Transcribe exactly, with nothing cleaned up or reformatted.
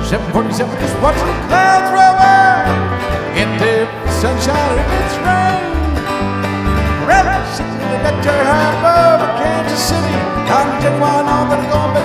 seven forty-seven, just watching the clouds roll by into sunshine and it's rain. Rapid City, let her high above Kansas City. I'm just one on that going